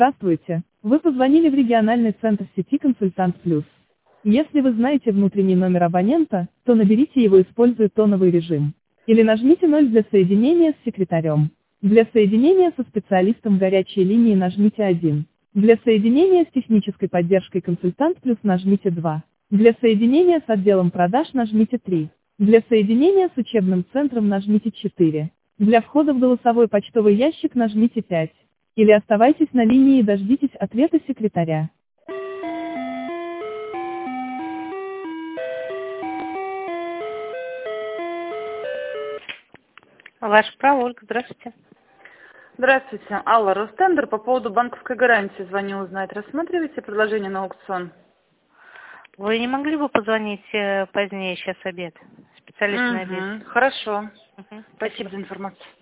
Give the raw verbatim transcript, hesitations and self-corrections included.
Здравствуйте. Вы позвонили в региональный центр сети «Консультант Плюс». Если вы знаете внутренний номер абонента, то наберите его, используя тоновый режим. Или нажмите ноль для соединения с секретарем. Для соединения со специалистом горячей линии нажмите один. Для соединения с технической поддержкой «Консультант Плюс» нажмите два. Для соединения с отделом продаж нажмите три. Для соединения с учебным центром нажмите четыре. Для входа в голосовой почтовый ящик нажмите пять. Или оставайтесь на линии и дождитесь ответа секретаря. Ваш право, Ольга, здравствуйте. Здравствуйте, Алла, Ростендер, по поводу банковской гарантии звоню узнать. Рассматриваете предложение на аукцион? Вы не могли бы позвонить э, позднее, сейчас обед? Специалист на обед. Угу, хорошо. Угу. Спасибо за информацию.